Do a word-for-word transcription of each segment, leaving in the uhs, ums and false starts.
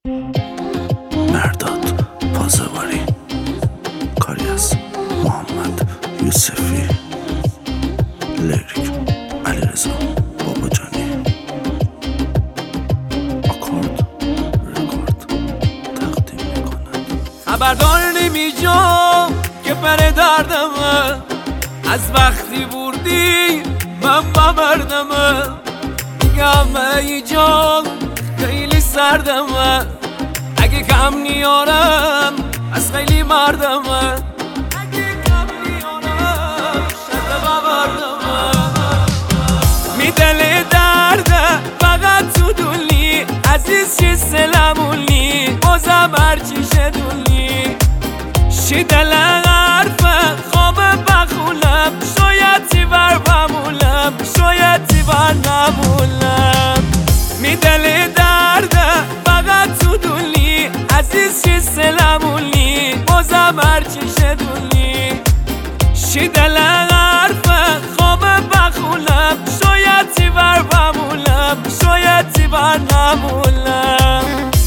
مرداد پازواری، کاری از محمد یوسفی، لیریک علیرضا باباجانی، آکورد رکورد تقدیم میکند. خبردار نمیجام که پر دردمه، از وقتی بردی من بمردمه. دیگه همه ای جان خیلی سردمه، اگه کم نیارم از خیلی مردمه. اگه کم نیارم شده بمردمه. می دل درده فقط تو دونی، عزیز چی سلمونی بازم هرچی شدونی. شی دل حرفه خواب بخونم، شاید تی بر بمونم، شاید تی بر نمونم. می دل درده فقط تو دونی، عزیز چی سلمونی بازم هرچی شدونی. شی دل حرفه خواب بخونم، شاید تی بر بمونم، شاید تی بر نمونم.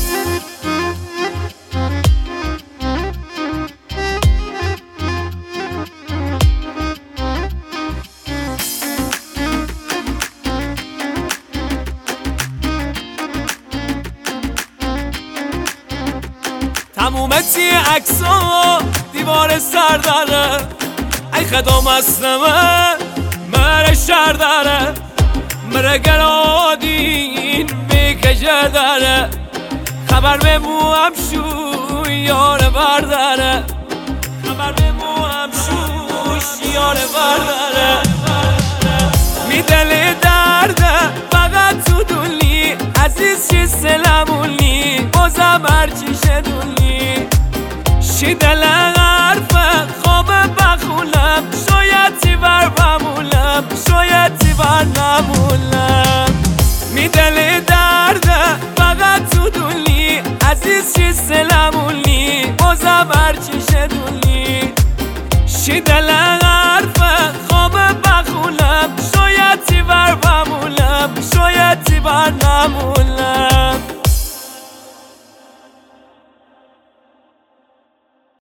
تموم تی عکسا دیوار سر داره، ای خدا مسلمه مره شر داره. مره گرادین میکشه داره، خبر به مو هم شو یار برداره. خبر به مو هم شوش یار برداره. می دل درده فقط تو دونی، عزیز چی سلمونی بازم هرچی شدونی. شی دل حرفه خواب بخونم، شاید تی بر بمونم، شاید تی بر نمونم. می دل درده فقط تو دونی، عزیز چی سلمونی بازم هرچی شدونی. شی دل حرفه خواب بخونم، شاید تی بر بمونم، شاید تی بر نمونم.